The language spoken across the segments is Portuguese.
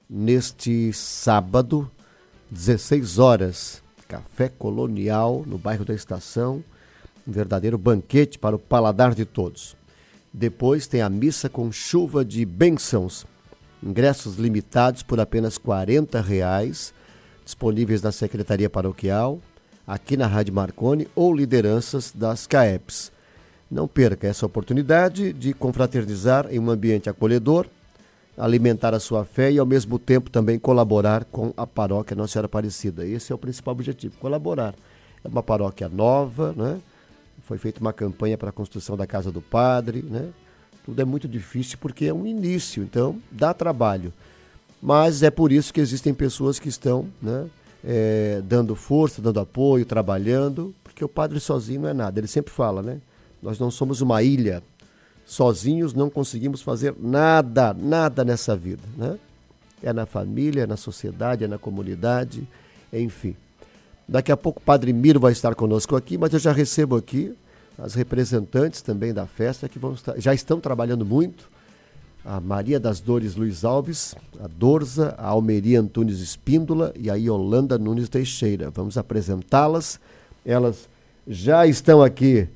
neste sábado, 16 horas, Café Colonial, no bairro da Estação, um verdadeiro banquete para o paladar de todos. Depois tem a missa com chuva de bênçãos, ingressos limitados por apenas R$40, disponíveis na Secretaria Paroquial, aqui na Rádio Marconi ou lideranças das CAEPs. Não perca essa oportunidade de confraternizar em um ambiente acolhedor, alimentar a sua fé e, ao mesmo tempo, também colaborar com a paróquia Nossa Senhora Aparecida. Esse é o principal objetivo, colaborar. É uma paróquia nova, né? Foi feita uma campanha para a construção da Casa do Padre, né? Tudo é muito difícil porque é um início, então dá trabalho. Mas é por isso que existem pessoas que estão, né, dando força, dando apoio, trabalhando, porque o padre sozinho não é nada. Ele sempre fala, né? Nós não somos uma ilha. Sozinhos não conseguimos fazer nada nessa vida, né? É na família, é na sociedade, é na comunidade, enfim. Daqui a pouco o Padre Miro vai estar conosco aqui, mas eu já recebo aqui as representantes também da festa que já estão trabalhando muito. A Maria das Dores Luiz Alves, a Dorza, a Almeria Antunes Espíndola e a Yolanda Nunes Teixeira. Vamos apresentá-las. Elas já estão aqui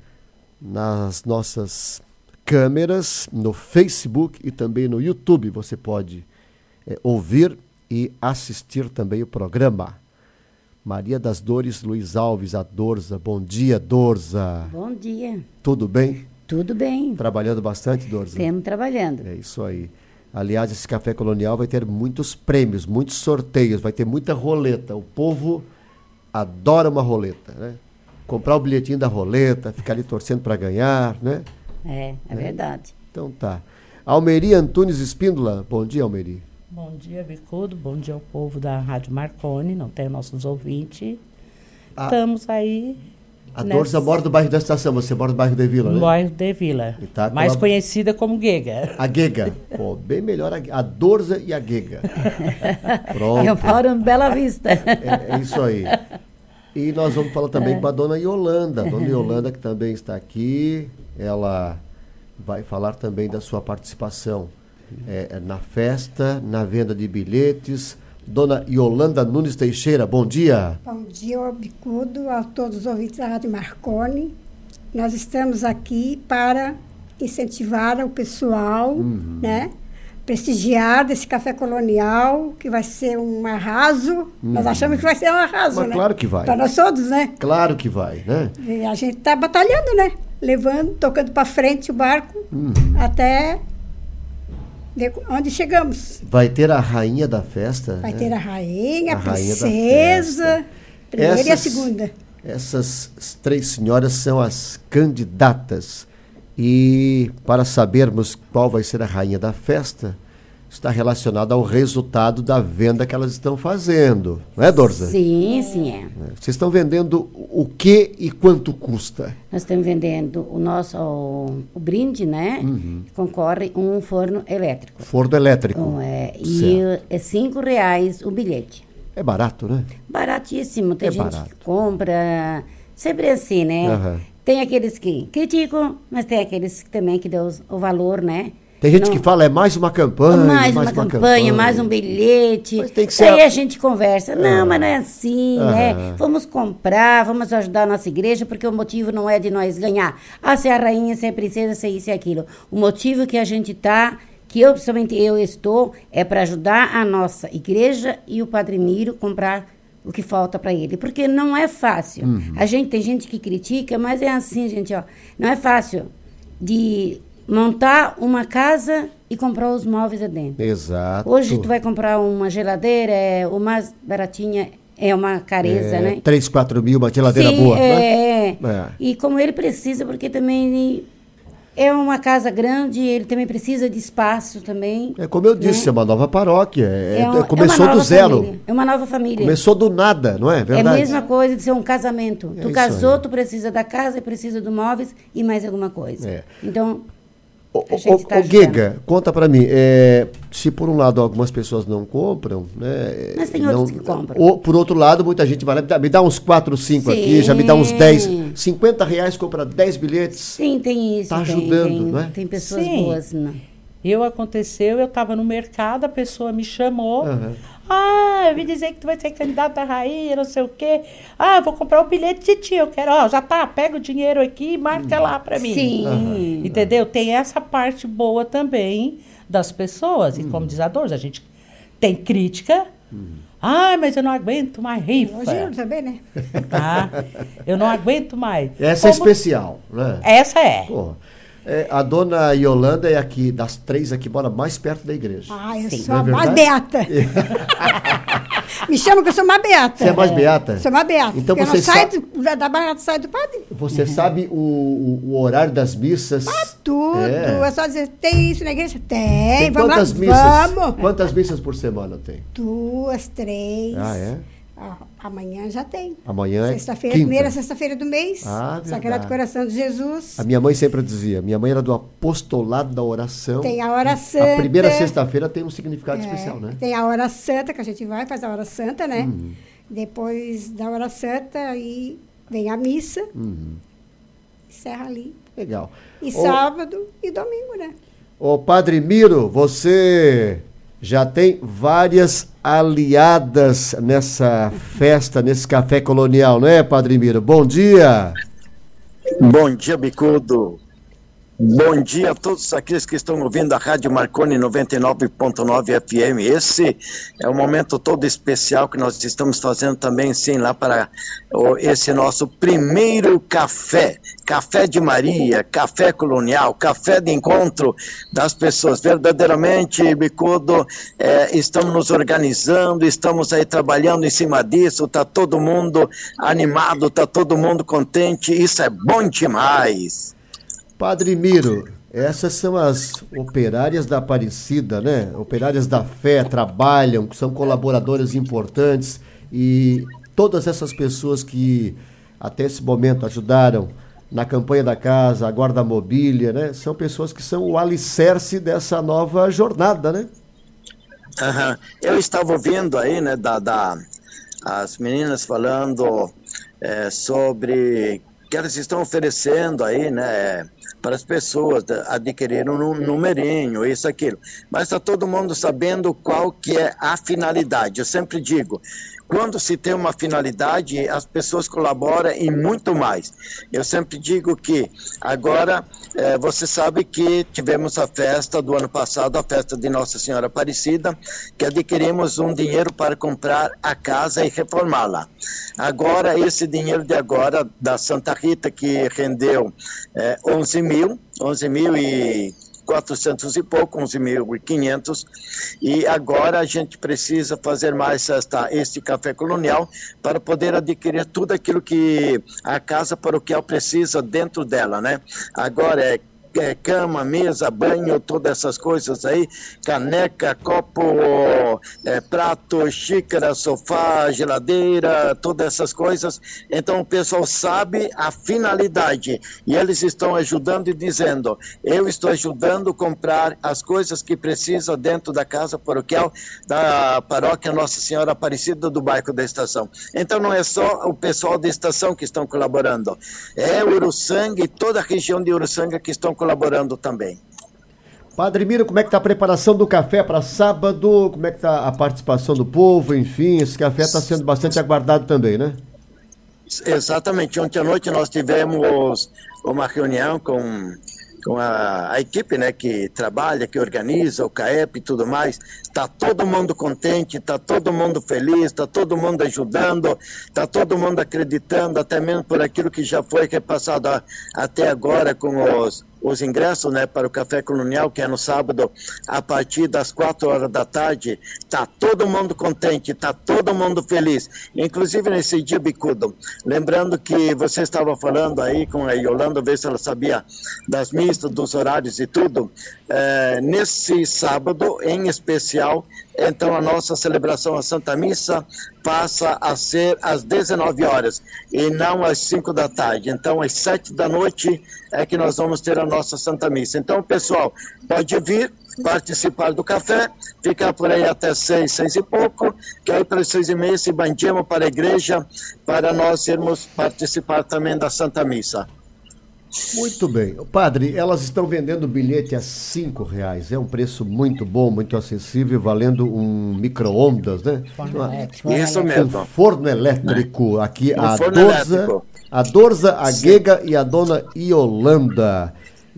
nas nossas câmeras, no Facebook e também no YouTube. Você pode ouvir e assistir também o programa. Maria das Dores Luiz Alves, a Dorza. Bom dia, Dorza. Bom dia. Tudo bem? Tudo bem. Trabalhando bastante, Dorza? Estamos trabalhando. É isso aí. Aliás, esse Café Colonial vai ter muitos prêmios, muitos sorteios, vai ter muita roleta. O povo adora uma roleta, né? Comprar o bilhetinho da roleta, ficar ali torcendo para ganhar, né? É verdade. Então tá. Almeria Antunes Espíndola. Bom dia, Almeria. Bom dia, Bicudo. Bom dia ao povo da Rádio Marconi, não tem nossos ouvintes. Estamos aí. A Dorza mora do bairro da Estação, você mora do bairro de Vila, né? No bairro de Vila, mais conhecida como Guega. A Guega. Pô, bem melhor a Dorza e a Guega. Pronto. Eu moro no Bela Vista. É isso aí. E nós vamos falar também com a dona Yolanda. A dona Yolanda, que também está aqui, ela vai falar também da sua participação na festa, na venda de bilhetes. Dona Yolanda Nunes Teixeira, bom dia. Bom dia, Bicudo, a todos os ouvintes da Rádio Marconi. Nós estamos aqui para incentivar o pessoal, né? Prestigiar desse café colonial, que vai ser um arraso. Nós achamos que vai ser um arraso, mas né? Claro que vai. Para nós todos, né? Claro que vai, né? E a gente está batalhando, né? Levando, tocando para frente o barco, até ver onde chegamos. Vai ter a rainha da festa. Vai né? ter a rainha, a Primeira princesa, primeira e a segunda. Essas três senhoras são as candidatas. E para sabermos qual vai ser a rainha da festa, está relacionado ao resultado da venda que elas estão fazendo. Não é, Dorza? Sim, é. Vocês estão vendendo o que e quanto custa? Nós estamos vendendo o brinde, né? Concorre um forno elétrico. Forno elétrico. E é R$5 o bilhete. É barato, né? Baratíssimo. Tem gente que compra. Sempre assim, né? Tem aqueles que criticam, mas tem aqueles que também que dão o valor, né? Tem gente que fala, é mais uma campanha. Mais uma campanha, mais um bilhete. Mas tem que ser... Aí a gente conversa. Não, mas não é assim, né? Vamos comprar, vamos ajudar a nossa igreja, porque o motivo não é de nós ganhar. Se é a rainha, se é a princesa, se é isso e aquilo. O motivo que a gente está, principalmente eu estou, é para ajudar a nossa igreja e o Padre Miro comprar o que falta para ele, porque não é fácil. Tem gente que critica, mas é assim, gente, ó, não é fácil de montar uma casa e comprar os móveis dentro. Exato. Hoje tu vai comprar uma geladeira, o mais baratinha é uma Careza, né? 3, 4 mil, uma geladeira boa. Né? E como ele precisa, porque também é uma casa grande, ele também precisa de espaço também. Como eu disse, é uma nova paróquia. Começou do zero. Família. É uma nova família. Começou do nada, não é? Verdade? É a mesma coisa de ser um casamento. Tu casou, tu precisa da casa, precisa dos móveis e mais alguma coisa. Então, a gente tá Guega, conta pra mim. Se por um lado algumas pessoas não compram, né? Mas tem outros que compram. Por outro lado, muita gente vai lá, me dá uns 4, 5 aqui, já me dá uns 10. R$50 compra 10 bilhetes. Sim, tem isso. Está ajudando, não é? Tem pessoas boas, não. Aconteceu, eu estava no mercado, a pessoa me chamou. Eu vim dizer que tu vai ser candidata a rainha, não sei o quê. Vou comprar o bilhete de ti, eu quero. Já tá, pega o dinheiro aqui e marca lá para mim. Sim. Entendeu? Tem essa parte boa também das pessoas. E como diz a Dores, a gente tem crítica. Mas eu não aguento mais rifa. Hoje eu também, né? Eu não aguento mais. Essa é especial, né? Essa é. Pô, a dona Yolanda é aqui, das 3 aqui, mora mais perto da igreja. Eu Sim. sou a mais beata. Me chamam que eu sou uma beata. Você é mais beata? Sou uma beata. Então eu você não saio da barra, sai do padre. Você sabe o horário das missas? Tudo. É só dizer, tem isso na igreja? Tem, vamos quantas lá, missas? vamos. Quantas missas por semana tem? 2, 3. É? Amanhã já tem. Amanhã é sexta-feira, quinta. primeira sexta-feira do mês. Sagrado verdade. Coração de Jesus. A minha mãe sempre dizia, minha mãe era do apostolado da oração. Tem a hora santa. A primeira sexta-feira tem um significado especial, né? Tem a hora santa, que a gente vai, faz a hora santa, né? Depois da hora santa, aí vem a missa. Encerra ali. Legal. E sábado e domingo, né? Ô, Padre Miro, você já tem várias aliadas nessa festa, nesse café colonial, não é, Padre Miro? Bom dia! Bom dia, Bicudo. Bom dia a todos aqueles que estão ouvindo a Rádio Marconi 99.9 FM. Esse é um momento todo especial que nós estamos fazendo também, sim, lá para esse nosso primeiro café. Café de Maria, café colonial, café de encontro das pessoas. Verdadeiramente, Bicudo, estamos nos organizando, estamos aí trabalhando em cima disso, está todo mundo animado, está todo mundo contente, isso é bom demais. Padre Miro, essas são as operárias da Aparecida, né? Operárias da fé, trabalham, são colaboradoras importantes e todas essas pessoas que até esse momento ajudaram na campanha da casa, a guarda mobília, né? São pessoas que são o alicerce dessa nova jornada, né? Eu estava ouvindo aí, né, as meninas falando sobre que elas estão oferecendo aí, né, para as pessoas adquirirem um numerinho, isso, aquilo. Mas está todo mundo sabendo qual que é a finalidade. Eu sempre digo, quando se tem uma finalidade, as pessoas colaboram e muito mais. Eu sempre digo que agora, você sabe que tivemos a festa do ano passado, a festa de Nossa Senhora Aparecida, que adquirimos um dinheiro para comprar a casa e reformá-la. Agora, esse dinheiro de agora, da Santa Rita, que rendeu 11.400 e pouco, 11.500, e agora a gente precisa fazer mais este café colonial para poder adquirir tudo aquilo que a casa paroquial precisa dentro dela, né? Agora cama, mesa, banho, todas essas coisas aí, caneca, copo, prato, xícara, sofá, geladeira, todas essas coisas. Então o pessoal sabe a finalidade e eles estão ajudando e dizendo, eu estou ajudando a comprar as coisas que precisa dentro da casa paroquial da paróquia Nossa Senhora Aparecida do bairro da Estação. Então não é só o pessoal da Estação que estão colaborando, é Uruçanga e toda a região de Uruçanga que estão colaborando também. Padre Miro, como é que está a preparação do café para sábado? Como é que está a participação do povo? Enfim, esse café está sendo bastante aguardado também, né? Exatamente. Ontem à noite nós tivemos uma reunião com a equipe, né, que trabalha, que organiza, o CAEP e tudo mais. Está todo mundo contente, está todo mundo feliz, está todo mundo ajudando, está todo mundo acreditando, até mesmo por aquilo que já foi repassado até agora com os ingressos, né, para o Café Colonial, que é no sábado, a partir das 4 horas da tarde. Está todo mundo contente, está todo mundo feliz. Inclusive nesse dia, Bicudo, lembrando que você estava falando aí com a Yolanda, ver se ela sabia das missas, dos horários e tudo. Nesse sábado, em especial, então a nossa celebração, a Santa Missa, passa a ser às 19 horas e não às 5 da tarde. Então, às 7 da noite é que nós vamos ter a nossa Santa Missa. Então, pessoal, pode vir participar do café, ficar por aí até 6 e pouco, que aí pelas 6:30 se bandimos para a igreja para nós irmos participar também da Santa Missa. Muito bem. Padre, elas estão vendendo bilhete a R$5. É um preço muito bom, muito acessível, valendo um micro-ondas, né? Isso mesmo. Um forno elétrico. Aqui Elétrico. A Dorza, a Gega e a dona Iolanda.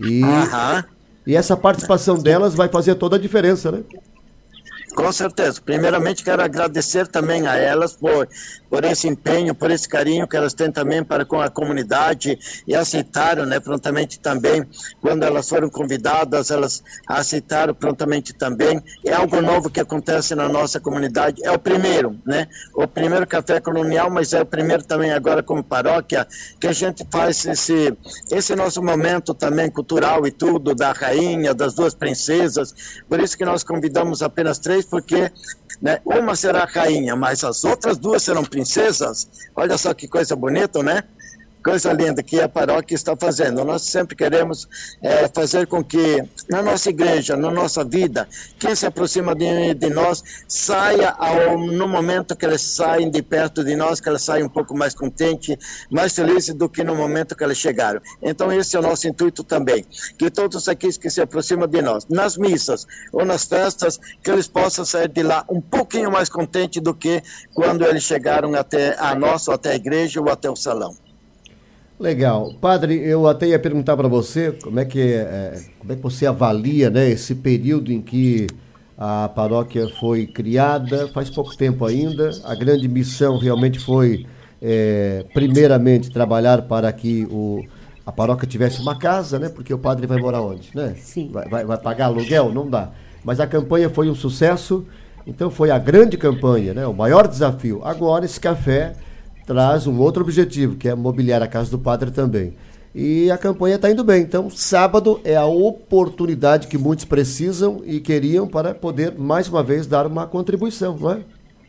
E essa participação delas vai fazer toda a diferença, né? Com certeza. Primeiramente, quero agradecer também a elas por esse empenho, por esse carinho que elas têm também para com a comunidade e aceitaram, né, prontamente também. Quando elas foram convidadas, elas aceitaram prontamente também. É algo novo que acontece na nossa comunidade. É o primeiro, né? O primeiro café colonial, mas é o primeiro também agora como paróquia, que a gente faz esse nosso momento também cultural e tudo, da rainha, das duas princesas. Por isso que nós convidamos apenas 3, porque, né, uma será rainha, mas as outras 2 serão princesas. Olha só que coisa bonita, né? Coisa linda que a paróquia está fazendo. Nós sempre queremos fazer com que na nossa igreja, na nossa vida, quem se aproxima de nós saia no momento que eles saem de perto de nós, que elas saiam um pouco mais contente, mais felizes do que no momento que elas chegaram. Então esse é o nosso intuito também, que todos aqueles que se aproximam de nós, nas missas ou nas festas, que eles possam sair de lá um pouquinho mais contentes do que quando eles chegaram até a nossa, ou até a igreja ou até o salão. Legal. Padre, eu até ia perguntar para você como é que você avalia, né, esse período em que a paróquia foi criada, faz pouco tempo ainda. A grande missão realmente foi, primeiramente, trabalhar para que a paróquia tivesse uma casa, né, porque o padre vai morar onde, né? Sim. Vai pagar aluguel? Não dá. Mas a campanha foi um sucesso, então foi a grande campanha, né, o maior desafio. Agora esse café traz um outro objetivo, que é mobiliar a casa do padre também. E a campanha está indo bem. Então, sábado é a oportunidade que muitos precisam e queriam para poder, mais uma vez, dar uma contribuição, não é?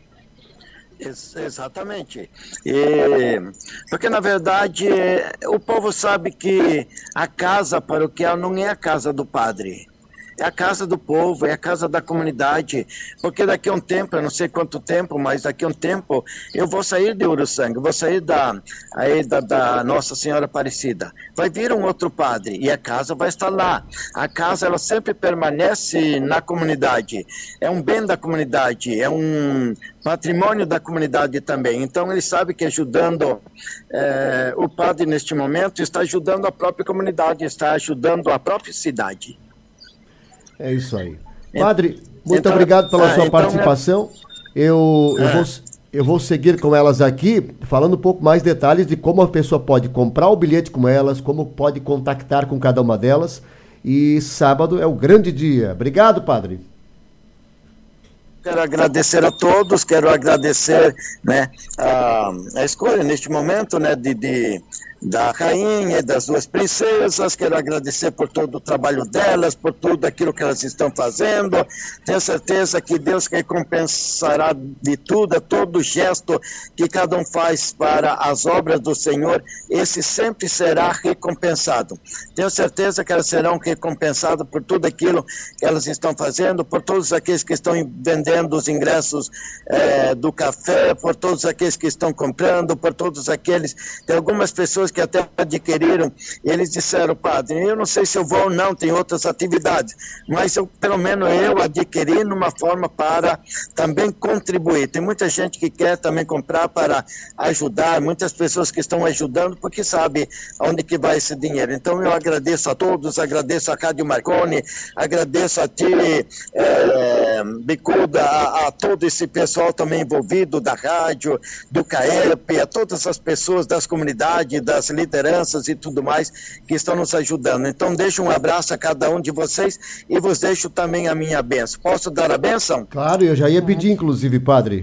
Exatamente. Porque, na verdade, o povo sabe que a casa paroquial não é a casa do padre. É a casa do povo, é a casa da comunidade, porque daqui a um tempo, eu não sei quanto tempo, mas daqui a um tempo eu vou sair de Uruçanga, vou sair da Nossa Senhora Aparecida. Vai vir um outro padre e a casa vai estar lá. A casa, ela sempre permanece na comunidade, é um bem da comunidade, é um patrimônio da comunidade também. Então ele sabe que ajudando o padre neste momento, está ajudando a própria comunidade, está ajudando a própria cidade. É isso aí. Padre, muito obrigado pela sua participação. Eu vou seguir com elas aqui, falando um pouco mais detalhes de como a pessoa pode comprar o bilhete com elas, como pode contactar com cada uma delas. E sábado é o grande dia. Obrigado, padre. Quero agradecer a todos, quero agradecer, né, a escolha neste momento, né, da rainha e das 2 princesas. Quero agradecer por todo o trabalho delas, por tudo aquilo que elas estão fazendo. Tenho certeza que Deus recompensará de tudo, a todo gesto que cada um faz para as obras do Senhor, esse sempre será recompensado. Tenho certeza que elas serão recompensadas por tudo aquilo que elas estão fazendo, por todos aqueles que estão vendendo os ingressos do café, por todos aqueles que estão comprando, por todos aqueles, tem algumas pessoas que até adquiriram, e eles disseram: padre, eu não sei se eu vou ou não, tem outras atividades, mas pelo menos eu adquiri numa forma para também contribuir. Tem muita gente que quer também comprar para ajudar, muitas pessoas que estão ajudando porque sabe aonde que vai esse dinheiro. Então eu agradeço a todos, agradeço a Rádio Marconi, agradeço a ti, Bicuda, a todo esse pessoal também envolvido da rádio, do CAEP, a todas as pessoas das comunidades, das lideranças e tudo mais que estão nos ajudando. Então deixo um abraço a cada um de vocês e vos deixo também a minha bênção. Posso dar a bênção? Claro, eu já ia pedir inclusive, padre.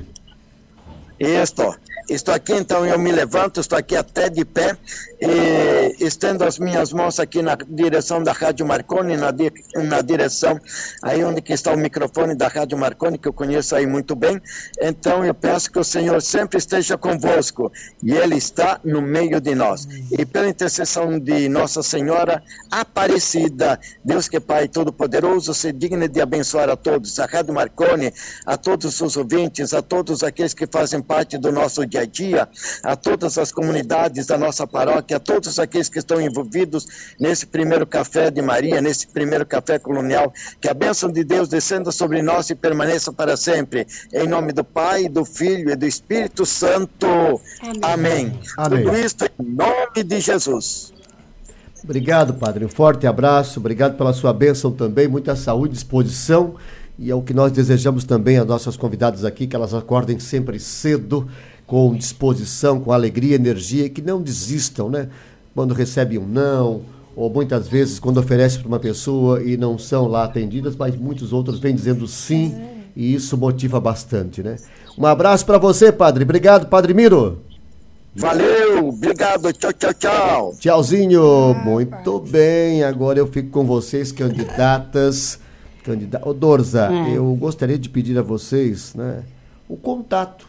Estou aqui, então eu me levanto, estou aqui até de pé e estendo as minhas mãos aqui na direção da Rádio Marconi, na direção aí onde que está o microfone da Rádio Marconi, que eu conheço aí muito bem. Então eu peço que o Senhor sempre esteja convosco e Ele está no meio de nós. E pela intercessão de Nossa Senhora Aparecida, Deus que é Pai Todo-Poderoso, se digne de abençoar a todos, a Rádio Marconi, a todos os ouvintes, a todos aqueles que fazem parte do nosso dia dia a dia, a todas as comunidades da nossa paróquia, a todos aqueles que estão envolvidos nesse primeiro café de Maria, nesse primeiro café colonial, que a bênção de Deus descenda sobre nós e permaneça para sempre. Em nome do Pai, do Filho e do Espírito Santo. Amém. Tudo isso em nome de Jesus. Obrigado, Padre. Um forte abraço. Obrigado pela sua bênção também. Muita saúde, disposição. E é o que nós desejamos também às nossas convidadas aqui, que elas acordem sempre cedo, com disposição, com alegria, energia, e que não desistam, né? Quando recebem um não, ou muitas vezes quando oferecem para uma pessoa e não são lá atendidas, mas muitos outros vêm dizendo sim, e isso motiva bastante, né? Um abraço para você, Padre. Obrigado, Padre Miro. Valeu, obrigado, tchau, tchau, tchau. Tchauzinho, muito bem, agora eu fico com vocês, candidatas. Ô Dorza, eu gostaria de pedir a vocês, né, o contato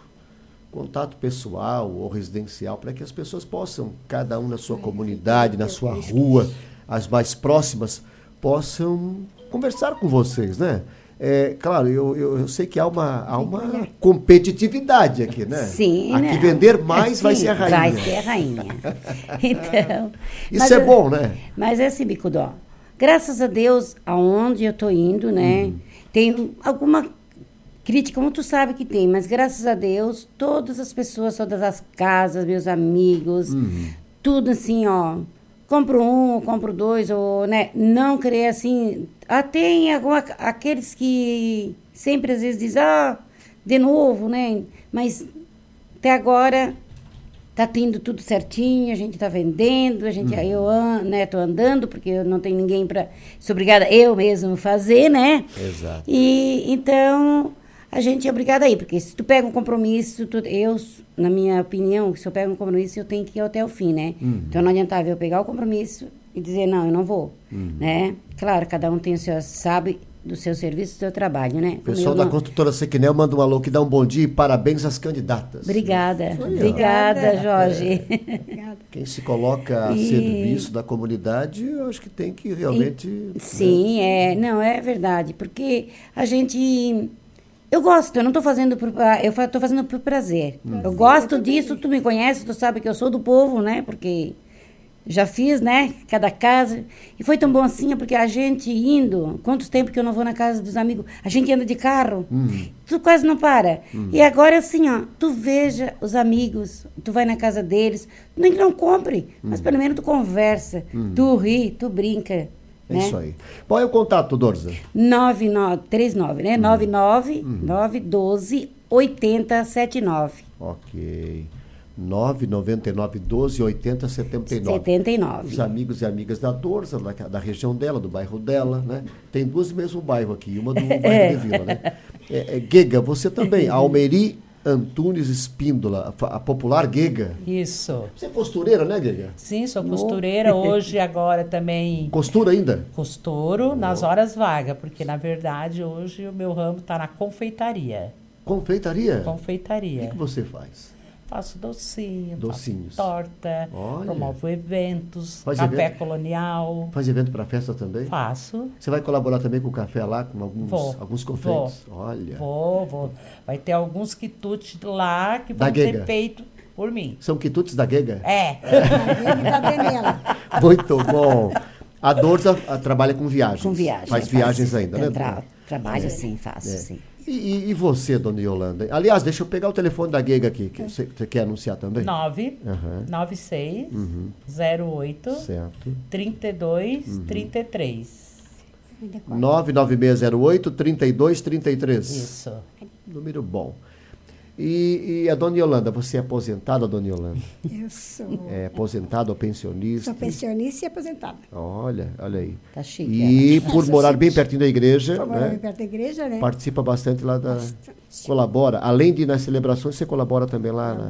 pessoal ou residencial, para que as pessoas possam, cada um na sua comunidade, na sua rua, as mais próximas, possam conversar com vocês, né? Claro, eu sei que há uma competitividade aqui, né? Sim. Aqui né? Vender mais vai ser a rainha. Vai ser a rainha. Então, isso é bom, né? Mas é assim, Bicudó. Graças a Deus, aonde eu estou indo, né? Tem alguma crítica, como tu sabe que tem, mas graças a Deus, todas as pessoas, todas as casas, meus amigos, tudo assim, ó. Compro um, compro dois, ou, né? Não querer assim. Tem aqueles que sempre às vezes dizem, de novo, né? Mas até agora tá tendo tudo certinho, a gente tá vendendo, eu tô andando, porque eu não tenho ninguém para. Sou obrigada eu mesmo fazer, né? Exato. E então a gente é obrigada a ir, porque se tu pega um compromisso, na minha opinião, se eu pego um compromisso, eu tenho que ir até o fim, né? Então não adiantava eu pegar o compromisso e dizer, não, eu não vou, né? Claro, cada um tem o seu, sabe do seu serviço, do seu trabalho, né? O pessoal da construtora Sequinel manda um alô que dá um bom dia e parabéns às candidatas. Obrigada. Obrigada, Jorge. Quem se coloca a serviço da comunidade, eu acho que tem que realmente... Sim, não, é verdade, porque a gente... Eu gosto, eu não estou fazendo eu estou fazendo por prazer. Eu gosto disso, tu me conhece, tu sabe que eu sou do povo, né? Porque já fiz, né? Cada casa. E foi tão bom assim, porque a gente indo... Quanto tempo que eu não vou na casa dos amigos? A gente anda de carro. Tu quase não para. E agora, assim, ó, tu veja os amigos, tu vai na casa deles, nem que não compre, mas pelo menos tu conversa, tu ri, tu brinca. É isso aí. Qual é o contato, Dorza? 39, né? 99912-8079. Ok. 99912-8079. Os amigos e amigas da Dorza, da região dela, do bairro dela, né? Tem duas no mesmo bairro aqui, uma do bairro de Vila, né? Guega, você também, Almeri Antunes Espíndola, a popular Guega. Isso. Você é costureira, né, Guega? Sim, sou costureira. Hoje, agora também... Costura ainda? Costuro nas horas vagas, porque, na verdade, hoje o meu ramo está na confeitaria. Confeitaria? Confeitaria. O que você faz? Faço docinhos, faço torta, promovo eventos, café colonial. Faz evento para festa também? Faço. Você vai colaborar também com o café lá, com alguns confeitos? Olha. Vou. Vai ter alguns quitutes lá que vão ser feitos por mim. São quitutes da Guega? É. Muito bom. A Dorza trabalha com viagens. Com viagens. Faz viagens ainda, né? Trabalho sim, faço sim. E você, dona Yolanda? Aliás, deixa eu pegar o telefone da Guega aqui, que você quer anunciar também? 96 08 32 33. 99608-3233. Isso. Número bom. E a dona Yolanda, você é aposentada, dona Yolanda? Eu sou. É aposentada ou pensionista? Sou pensionista e aposentada. Olha aí. Tá chique. E por morar bem pertinho da igreja, por morar bem perto da igreja, né? Participa bastante lá da... Colabora. Além de ir nas celebrações, você colabora também lá, né?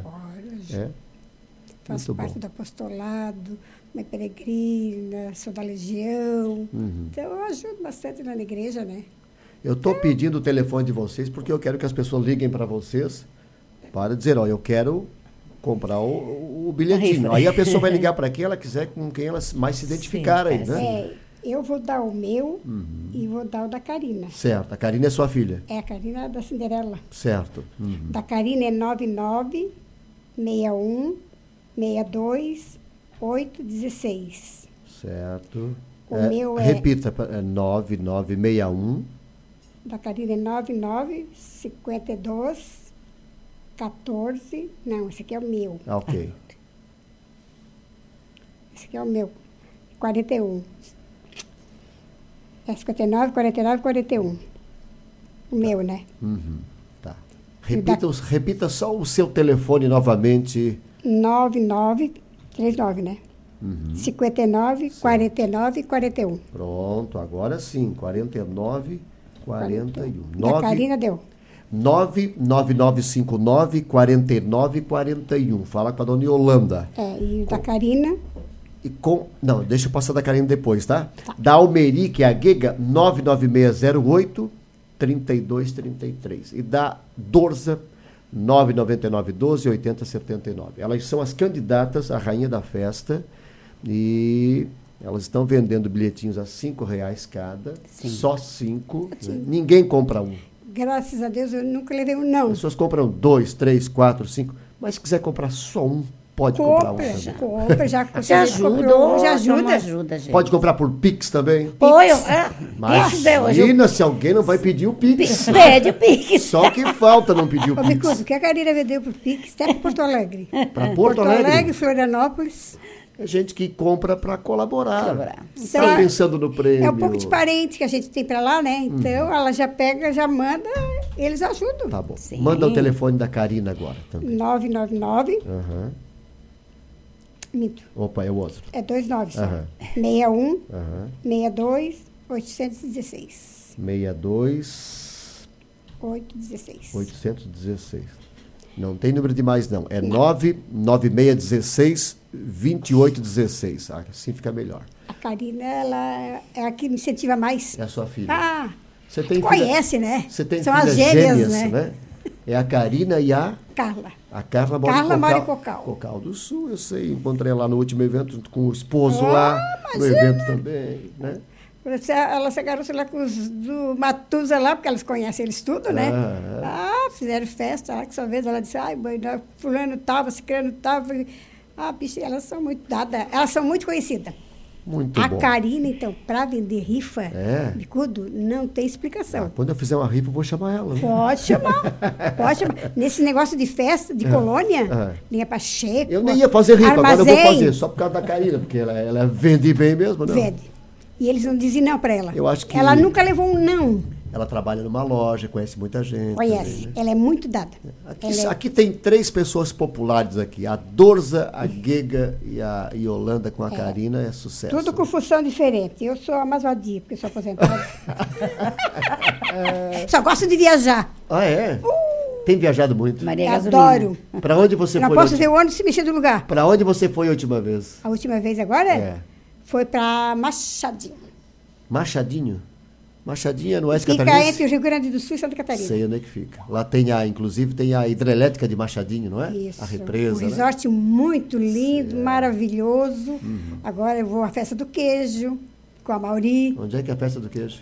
Faço parte do apostolado, minha peregrina, sou da Legião. Então, eu ajudo bastante na igreja, né? Eu estou pedindo o telefone de vocês porque eu quero que as pessoas liguem para vocês para dizer, eu quero comprar o bilhetinho. Aí a pessoa vai ligar para quem ela quiser, com quem ela mais se identificar aí, né? Eu vou dar o meu e vou dar o da Karina. Certo. A Karina é sua filha? A Karina é da Cinderela. Certo. Da Karina é 61 62 816. Certo. O meu é... Repita, 9961. Da Karina é 99 52 14. Não, esse aqui é o meu. Ok. Esse aqui é o meu. 41. É 59, 49, 41. O meu, né? Tá. Repita só o seu telefone novamente. 9939, né? 59, 49, 41. Pronto, agora sim. 49, 41. Da Karina deu. 99959 49 41. Fala com a dona Yolanda. E da Karina... Não, deixa eu passar da Karina depois, tá? Da Almeri, que é a Guega, 99608 3233. E da Dorza, 99912 8079. Elas são as candidatas à rainha da festa e elas estão vendendo bilhetinhos a R$5 cada. Sim. Só 5. Né? Ninguém compra um. Graças a Deus eu nunca levei um não. As pessoas compram 2, 3, 4, 5. Mas se quiser comprar só um, pode comprar um também. Compra, já ajuda, gente. Pode comprar por Pix também? Imagina se alguém não vai pedir o Pix. Pede o Pix. Só que falta não pedir o Pix. Bicudo, o que a Karina vendeu por Pix? Até para Porto Alegre. Para Porto Alegre? Florianópolis. É gente que compra para colaborar. Então, está pensando no prêmio. É um pouco de parente que a gente tem para lá, né? Então, ela já pega, já manda, eles ajudam. Tá bom. Sim. Manda o telefone da Karina agora também. 999. Minto. Opa, é o outro. É 29 só. 61 62 816. 62 816. 816. Não tem número demais, não. É 99616 2816. Assim fica melhor. A Karina, ela é a que me incentiva mais. É a sua filha. Você tem conhece, filha, né? Você tem São as gêmeas, né? É a Karina e a... Carla. A Carla mora em Cocal. Cocal do Sul, eu sei. Encontrei lá no último evento junto com o esposo lá. No evento também, né? Ela se agarrou lá com os do Matusa lá, porque elas conhecem eles tudo, né? Fizeram festa lá, que só vez ela disse, mãe, fulano tava, ciclano tava. Bicho, elas são muito dadas, elas são muito conhecidas. Muito bom. A Karina, então, para vender rifa, bicudo, não tem explicação. Quando eu fizer uma rifa, eu vou chamar ela. Né? Pode chamar. Nesse negócio de festa, de colônia, linha Pacheco. Eu nem ia fazer rifa, Armazém. agora eu vou fazer, só por causa da Karina, porque ela vende bem mesmo, não? Vende. E eles não dizem não para ela. Eu acho que... Ela nunca levou um não. Ela trabalha numa loja, conhece muita gente. Conhece. Também, né? Ela é muito dada. Aqui tem 3 pessoas populares aqui. A Dorza, a Guega e a Yolanda com a Karina é sucesso. Tudo com função diferente. Eu sou a mais vadia, porque sou aposentada. Só gosto de viajar. É? Tem viajado muito? Maria Adoro. Para onde você foi? Não posso ver o ônibus se mexer do lugar. Para onde você foi a última vez? A última vez agora? Foi para Machadinho. Machadinho? Machadinho é no Oeste Catarinense? Catarinense? Fica entre o Rio Grande do Sul e Santa Catarina. Sei onde é que fica. Lá tem inclusive tem a hidrelétrica de Machadinho, não é? Isso. A represa. Um resort muito lindo, maravilhoso. Agora eu vou à festa do queijo, com a Mauri. Onde é que é a festa do queijo?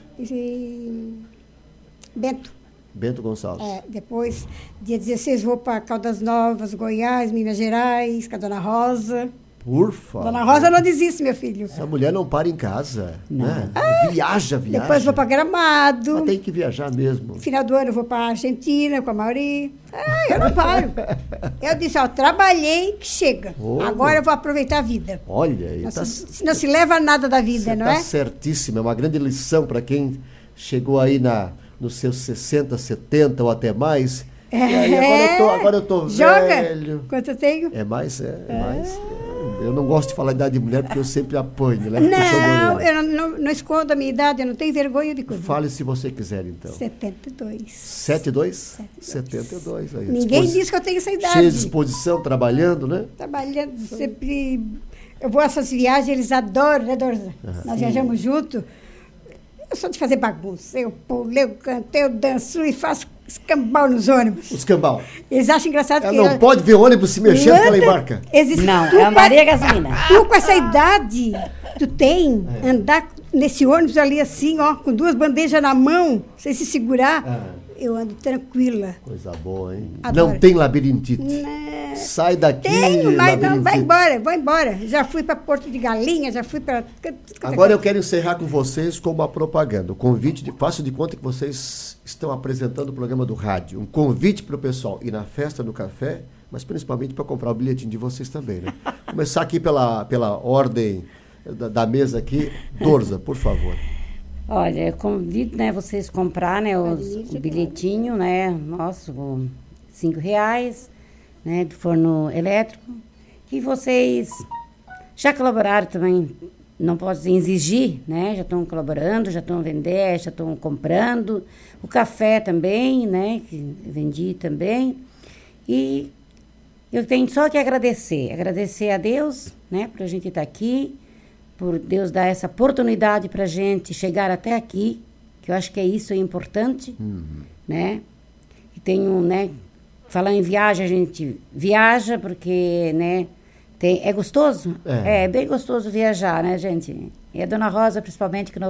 Bento. Bento Gonçalves. Depois, dia 16, vou para Caldas Novas, Goiás, Minas Gerais, com a Dona Rosa. Por favor. Dona Rosa não desiste, meu filho. Essa mulher não para em casa. Né? Viaja. Depois vou para Gramado. Mas tem que viajar mesmo. Final do ano eu vou para Argentina com a Mauri. Eu não paro. Eu disse, trabalhei que chega. Agora eu vou aproveitar a vida. Olha, não se leva nada da vida, não é? Está certíssimo. É uma grande lição para quem chegou aí nos seus 60, 70 ou até mais. E aí, agora eu tô velho. Quanto eu tenho? É mais. Eu não gosto de falar a idade de mulher porque eu sempre apanho. Né? Eu não escondo a minha idade, eu não tenho vergonha de coisa. Fale se você quiser, então. 72. 72? 72. Aí, ninguém diz que eu tenho essa idade. Cheia de disposição, trabalhando, né? Trabalhando, sempre. Eu vou a essas viagens, eles adoram, né, Dorza? Nós viajamos juntos. Eu sou de fazer bagunça. Eu pulo, eu canto, eu danço e faço escambau nos ônibus. Escambau. Eles acham engraçado que... Ela não pode ver ônibus se mexendo que ela embarca. Não, é a Maria Gasolina. Tu com essa idade, tu tem andar nesse ônibus ali assim, com 2 bandejas na mão, sem se segurar. eu ando tranquila. Coisa boa, hein? Adoro. Não tem labirintite. Né? Sai daqui, Tenho, mas não, vai labirintite. embora, vou embora. Já fui para Porto de Galinha, já fui para... Agora eu quero encerrar com vocês com uma propaganda. O convite, faço de conta que vocês estão apresentando o programa do rádio. Um convite para o pessoal ir na festa do café, mas principalmente para comprar o bilhetinho de vocês também, né? Começar aqui pela ordem da mesa aqui. Dorza, por favor. Olha, eu convido, né, vocês comprar, né, o bilhetinho, né, nosso, R$5, né, do forno elétrico, que vocês já colaboraram também, não posso exigir, né, já estão colaborando, já estão vendendo, já estão comprando, o café também, né, que vendi também, e eu tenho só que agradecer a Deus, né, por a gente estar aqui, por Deus dar essa oportunidade para a gente chegar até aqui, que eu acho que isso é importante, né? E tenho, né? Falar em viagem, a gente viaja porque, né? É gostoso? É bem gostoso viajar, né, gente? E a Dona Rosa, principalmente, com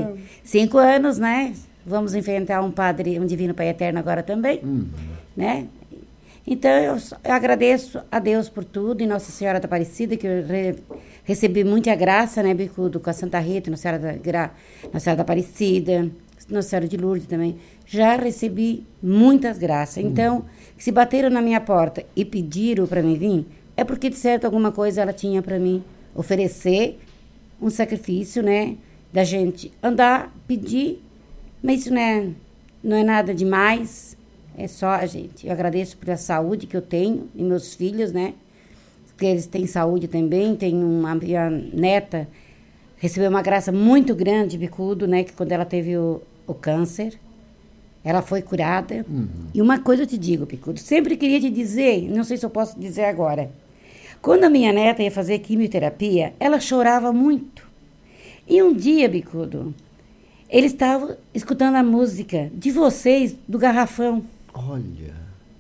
95 anos, né? Vamos enfrentar um Divino Pai Eterno agora também, né? Então, eu agradeço a Deus por tudo, e Nossa Senhora da Aparecida, que eu recebi muita graça, né, Bicudo, com a Santa Rita, Nossa Senhora da Aparecida, Nossa Senhora de Lourdes também. Já recebi muitas graças. Então, se bateram na minha porta e pediram para mim vir, é porque, de certo, alguma coisa ela tinha para mim oferecer, um sacrifício, né, da gente andar, pedir, mas isso não é nada demais. É só, gente, eu agradeço pela saúde que eu tenho e meus filhos, né? Porque eles têm saúde também. Tem minha neta, recebeu uma graça muito grande, Bicudo, né? Que quando ela teve o câncer, ela foi curada. E uma coisa eu te digo, Bicudo, sempre queria te dizer, não sei se eu posso dizer agora. Quando a minha neta ia fazer quimioterapia, ela chorava muito. E um dia, Bicudo, eles estavam escutando a música de vocês, do Garrafão. Olha.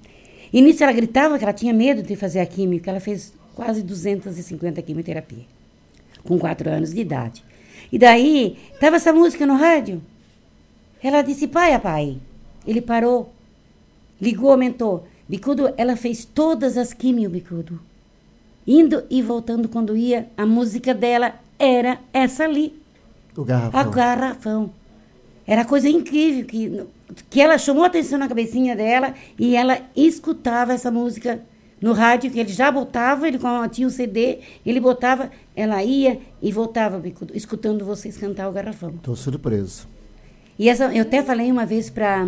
E nisso ela gritava que ela tinha medo de fazer a química. Ela fez quase 250 quimioterapia, com 4 anos de idade. E daí, estava essa música no rádio. Ela disse, pai. Ele parou, ligou, aumentou. Bicudo, ela fez todas as quimio, Bicudo. Indo e voltando quando ia, a música dela era essa ali. O Garrafão. A Garrafão. Era coisa incrível, que ela chamou a atenção na cabecinha dela e ela escutava essa música no rádio, que ele já botava, ele tinha um CD, ele botava, ela ia e voltava, escutando vocês cantar o Garrafão. Estou surpreso. E eu até falei uma vez para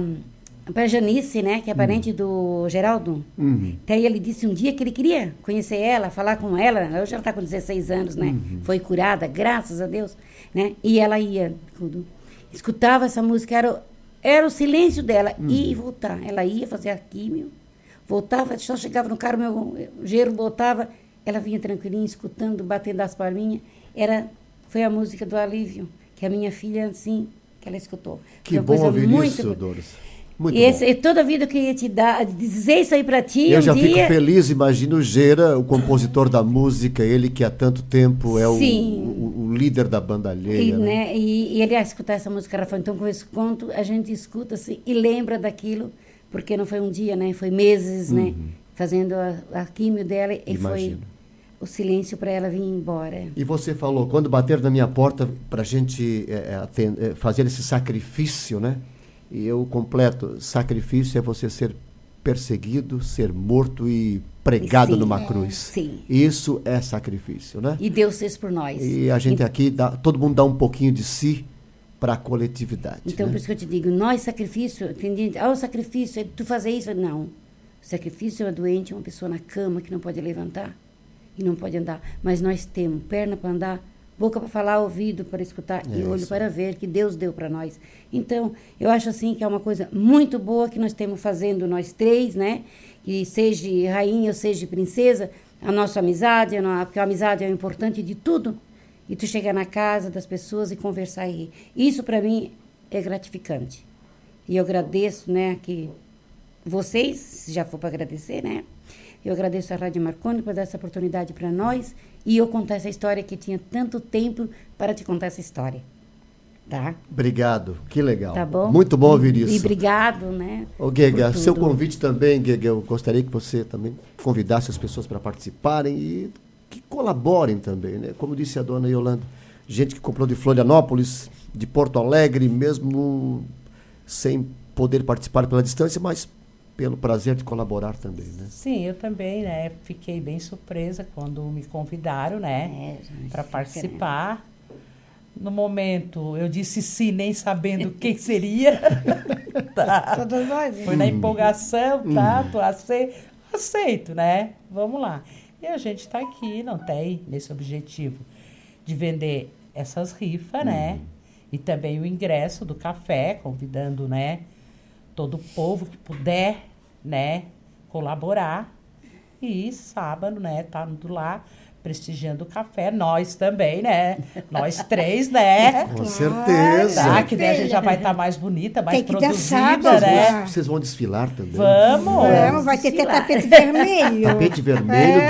Janice, né, que é parente do Geraldo. Até ele disse um dia que ele queria conhecer ela, falar com ela. Hoje ela está com 16 anos, né? Foi curada, graças a Deus, né? E ela ia, escutava essa música, era o silêncio dela, ir e voltar. Ela ia fazer a químio, voltava, só chegava no carro, meu gerro botava, ela vinha tranquilinha, escutando, batendo as palminhas. Foi a música do alívio, que a minha filha, assim, que ela escutou. Que bom ouvir isso, Doris. Muito e toda a vida eu queria te dizer isso aí para ti. Eu já fico feliz, imagino o Gera, o compositor da música, ele que há tanto tempo é o líder da banda alheia. Né? E ele ia escutar essa música, Rafael. Então, com esse conto, a gente escuta assim, e lembra daquilo, porque não foi um dia, né? Foi meses, né? Fazendo a químio dela, e foi o silêncio para ela vir embora. E você falou, quando bater na minha porta para a gente fazer esse sacrifício, né? E eu completo, sacrifício é você ser perseguido, ser morto e pregado numa cruz. Sim. Isso é sacrifício, né? E Deus fez por nós. E a gente aqui, todo mundo dá um pouquinho de si para a coletividade. Então, por isso que eu te digo, sacrifício, o sacrifício é tu fazer isso. Não. O sacrifício é uma doente, uma pessoa na cama que não pode levantar e não pode andar. Mas nós temos perna para andar, boca para falar, ouvido para escutar e olho para ver, que Deus deu para nós. Então, eu acho assim que é uma coisa muito boa que nós estamos fazendo, nós três, né? Que seja rainha ou seja princesa, a nossa amizade, porque a amizade é o importante de tudo. E tu chegar na casa das pessoas e conversar e rir. Isso, para mim, é gratificante. E eu agradeço, né, que vocês, se já for para agradecer, né? Eu agradeço a Rádio Marconi por dar essa oportunidade para nós e eu contar essa história que tinha tanto tempo para te contar essa história. Tá? Obrigado, que legal. Tá bom? Muito bom ouvir isso. E obrigado, né? Ô, Guega, por seu tudo. convite também, Guega, eu gostaria que você também convidasse as pessoas para participarem e que colaborem também, né? Como disse a dona Yolanda, gente que comprou de Florianópolis, de Porto Alegre, mesmo sem poder participar pela distância, mas pelo prazer de colaborar também, né? Sim, eu também, né? Fiquei bem surpresa quando me convidaram, né? Para participar. No momento, eu disse sim, nem sabendo o que seria. Tá. Todos nós. Foi na empolgação, tá? Aceito, né? Vamos lá. E a gente está aqui, não tem nesse objetivo de vender essas rifas, né? E também o ingresso do café, convidando, né? Todo o povo que puder, né? Colaborar. E sábado, né? Tá lá prestigiando o café. Nós também, né? Nós três, né? Com certeza. Tá, que daí a gente já vai estar mais bonita, mais Tem que dançar, produzida, né? dançar. Vocês vão desfilar também? Vamos! Vamos, vai ter tapete vermelho. Tapete vermelho,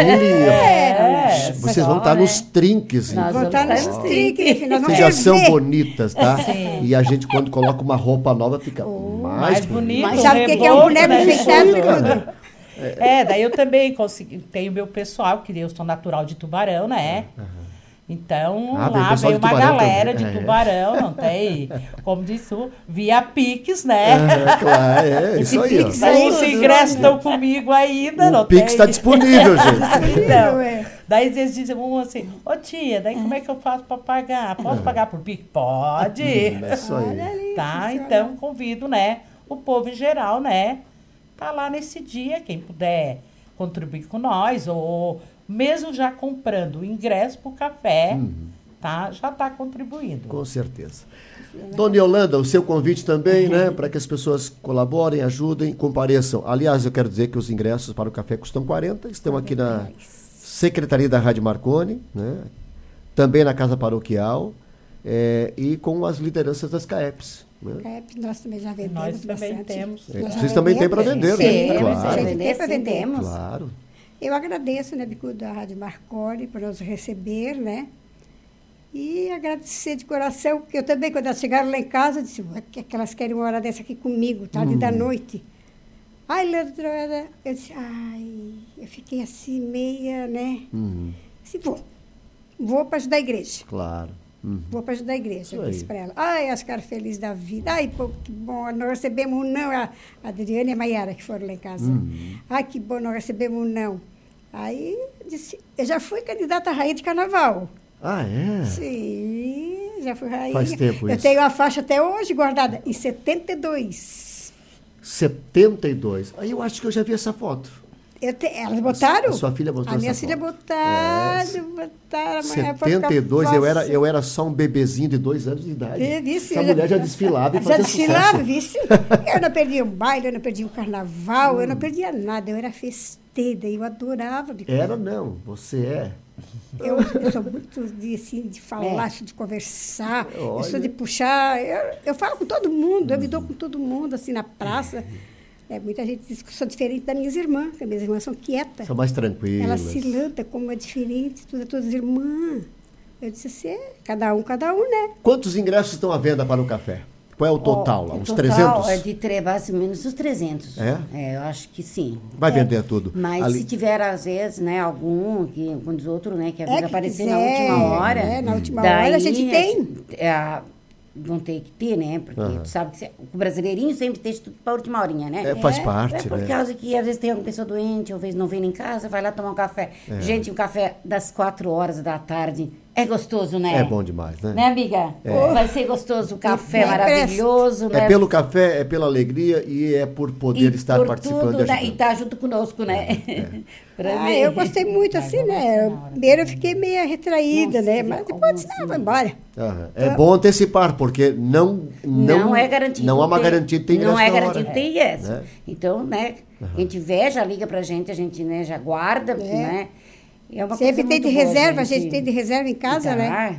desfile. Vocês vão estar nos trinques. Nós então. Vamos estar vamos nos estar trinques, nós vamos Vocês já são ferver. bonitas, tá? E a gente, quando coloca uma roupa nova, fica mais bonita. bonito. Sabe o que é um boneco né? enfeitado, tudo? Daí eu também tenho meu pessoal, que eu sou natural de Tubarão, né? Então, Ah, vem lá pessoal veio de uma Tubarão galera também. de Tubarão, não tem? Como disse o, via Pix, né? Claro, é isso aí, ó. Pix Daí os ingressos estão comigo ainda, não O Pix tem? está disponível, gente. Então, É. daí eles dizem assim, ô tia, daí como é que eu faço para pagar? Posso pagar por Pix? Pode. É isso aí. Tá, então convido, né, o povo em geral, né, tá lá nesse dia, quem puder contribuir com nós, ou mesmo já comprando o ingresso pro café, tá, já tá contribuindo. Com certeza. Dona Yolanda, o seu convite também, né? Para que as pessoas colaborem, ajudem, compareçam. Aliás, eu quero dizer que os ingressos para o café custam 40, estão aqui na Secretaria da Rádio Marconi, né? Também na Casa Paroquial, e com as lideranças das CAEPs. Né? Nós também já vendemos Nós também bastante. temos. Nós já Vocês também têm para vender, Sim, né? já Claro. vender, Pra vender. temos. Claro. Eu agradeço, né, Bicudo, da Rádio Marconi, por nos receber, né? E agradecer de coração, porque eu também, quando elas chegaram lá em casa, eu disse, "Ué, que elas querem uma hora dessa aqui comigo, tarde da noite." Ai, Leandro, eu disse, eu fiquei assim, meia, né? Disse, vou para ajudar a igreja. Claro. Vou para ajudar a igreja, Isso eu disse aí. para ela. Ai, elas ficaram felizes da vida. Ai, pô, que bom, nós recebemos um não. A Adriana e a Maiara que foram lá em casa. Ai, que bom, nós recebemos um não. Aí, disse, eu já fui candidata a rainha de carnaval. Ah, é? Sim, já fui rainha. Faz tempo Eu isso. tenho a faixa até hoje guardada, em 72. 72. Aí eu acho que eu já vi essa foto. Elas botaram? A sua filha botou A minha essa filha foto. botaram. 72, eu era só um bebezinho de 2 anos de idade. Vice, Essa mulher já desfilava e já fazia desfilava, sucesso. vice. Eu não perdia um baile, eu não perdia um carnaval, eu não perdia nada. Eu era festeira, eu adorava. Era não, você é. Eu sou muito de falar, de conversar, eu sou de puxar. Eu falo com todo mundo, eu me dou com todo mundo, assim, na praça. Muita gente diz que eu sou diferente das minhas irmãs, porque minhas irmãs são quietas. São mais tranquilas. Elas se lançam como é diferente, todas irmãs. Eu disse assim, cada um, né? Quantos ingressos estão à venda para o café? Qual é o total? Uns O 300? total é de mais ou menos uns 300. É? Eu acho que sim. Vai vender tudo. Mas se tiver, às vezes, né, algum, com os outros, né, que às vezes que aparecer quiser, na última hora. na última hora a gente tem. Vão ter que ter, né? Porque tu sabe que o brasileirinho sempre deixa tudo para a última horinha, né? Faz parte, por né? causa que às vezes tem alguma pessoa doente, ou às vezes não vem em casa, vai lá tomar um café. Gente, um café das 4 horas da tarde é gostoso, né? É bom demais, né? Né, amiga? Vai ser gostoso, o café É maravilhoso, né? É pelo café, é pela alegria e é por poder estar por participando tudo, e né? ajudando. E tá junto conosco, né? Pra mim. Eu gostei muito, assim, né? Primeiro eu fiquei meio retraída, Nossa, né? que Mas depois, vai embora. É bom antecipar, porque não é garantido. Não há uma garantia de ter ingresso Não é na hora. garantido de ter ingresso. Né? Então, né? A gente vê, já liga pra gente, a gente, né, já guarda, né? É uma Sempre coisa tem de muito boa, reserva, a gente tem de reserva em casa, Tá. né?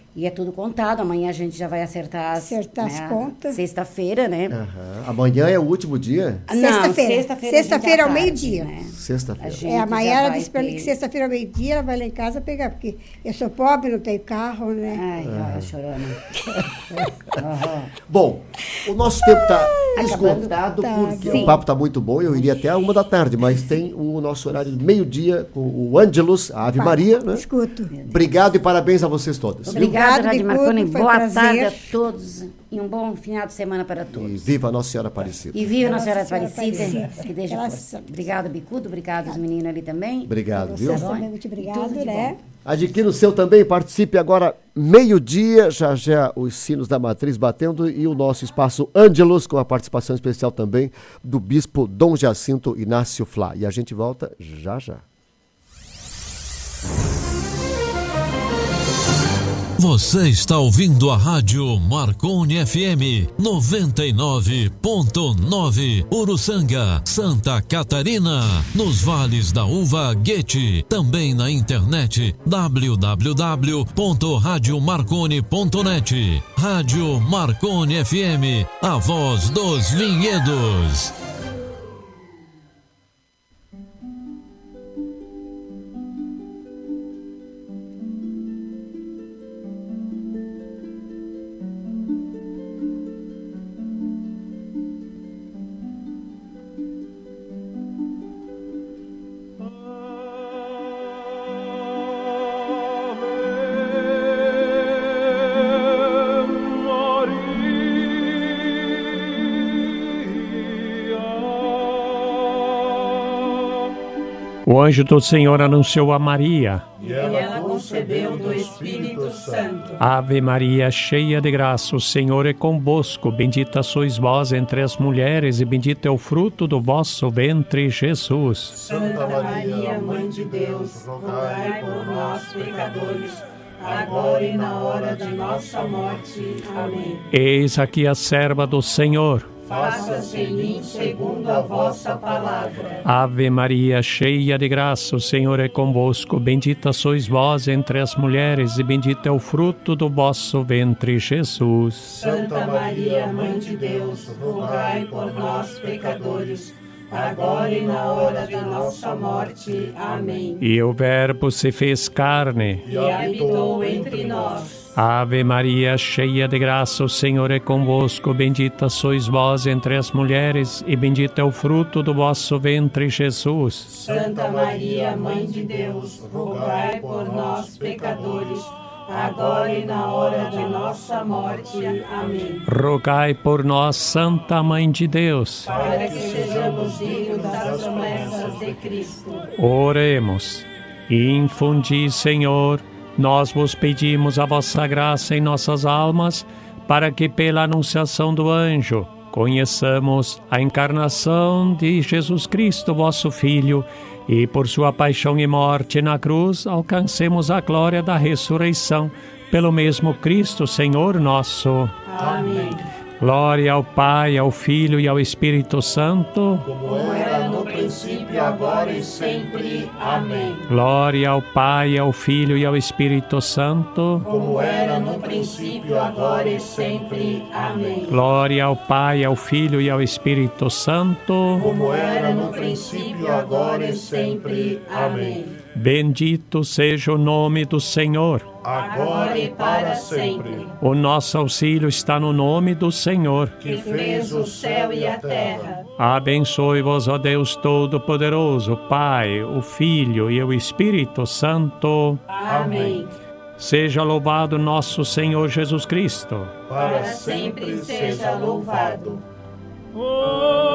E é tudo contado. Amanhã a gente já vai acertar as contas. Sexta-feira, né? Amanhã é o último dia? Sexta-feira ao meio-dia. Né? Sexta-feira. Amanhã ela disse para mim que sexta-feira ao meio-dia ela vai lá em casa pegar, porque eu sou pobre, não tenho carro, né? Ai, chorando. Bom, o nosso tempo está esgotado, porque o papo está muito bom. Eu iria até a 13h, mas tem o nosso horário de meio-dia com o Ângelus, a Ave Maria, né? Escuto. Obrigado e parabéns a vocês todos. Obrigada, Rádio Marconi. Boa tarde a todos e um bom final de semana para todos. E viva Nossa Senhora Aparecida. E viva Nossa Senhora Aparecida. Que deixe força. Obrigada, Bicudo. Obrigado, os meninos ali também. Obrigado, viu? Também, muito obrigado, né? Adquira o seu também, participe agora, meio-dia, já os sinos da matriz batendo e o nosso espaço Ângelus, com a participação especial também do bispo Dom Jacinto Inácio Flá. E a gente volta já. Você está ouvindo a Rádio Marconi FM 99.9 Uruçanga, Santa Catarina, nos vales da Uva Guete, também na internet www.radiomarconi.net. Rádio Marconi FM, a voz dos vinhedos. O anjo do Senhor anunciou a Maria. E ela concebeu do Espírito Santo. Ave Maria, cheia de graça, o Senhor é convosco. Bendita sois vós entre as mulheres, e bendito é o fruto do vosso ventre, Jesus. Santa Maria, Mãe de Deus, rogai por nós, pecadores, agora e na hora de nossa morte. Amém. Eis aqui a serva do Senhor. Faça-se em mim segundo a vossa palavra. Ave Maria, cheia de graça, o Senhor é convosco. Bendita sois vós entre as mulheres, e bendito é o fruto do vosso ventre, Jesus. Santa Maria, Mãe de Deus, rogai por nós, pecadores, agora e na hora da nossa morte. Amém. E o Verbo se fez carne e habitou entre nós. Ave Maria, cheia de graça, o Senhor é convosco. Bendita sois vós entre as mulheres, e bendito é o fruto do vosso ventre, Jesus. Santa Maria, Mãe de Deus, rogai por nós, pecadores, agora e na hora de nossa morte. Amém. Rogai por nós, Santa Mãe de Deus, para que sejamos dignos das promessas de Cristo. Oremos. Infundi, Senhor, nós vos pedimos a vossa graça em nossas almas, para que pela anunciação do anjo conheçamos a encarnação de Jesus Cristo, vosso Filho, e por sua paixão e morte na cruz alcancemos a glória da ressurreição, pelo mesmo Cristo, Senhor nosso. Amém. Glória ao Pai, ao Filho e ao Espírito Santo, como era no princípio, agora e sempre. Amém. Glória ao Pai, ao Filho e ao Espírito Santo, como era no princípio, agora e sempre. Amém. Glória ao Pai, ao Filho e ao Espírito Santo, como era no princípio, agora e sempre. Amém. Bendito seja o nome do Senhor, agora e para sempre. O nosso auxílio está no nome do Senhor, que fez o céu e a terra. Abençoe-vos, ó Deus Todo-Poderoso, Pai, o Filho e o Espírito Santo. Amém. Seja louvado nosso Senhor Jesus Cristo. Para sempre seja louvado.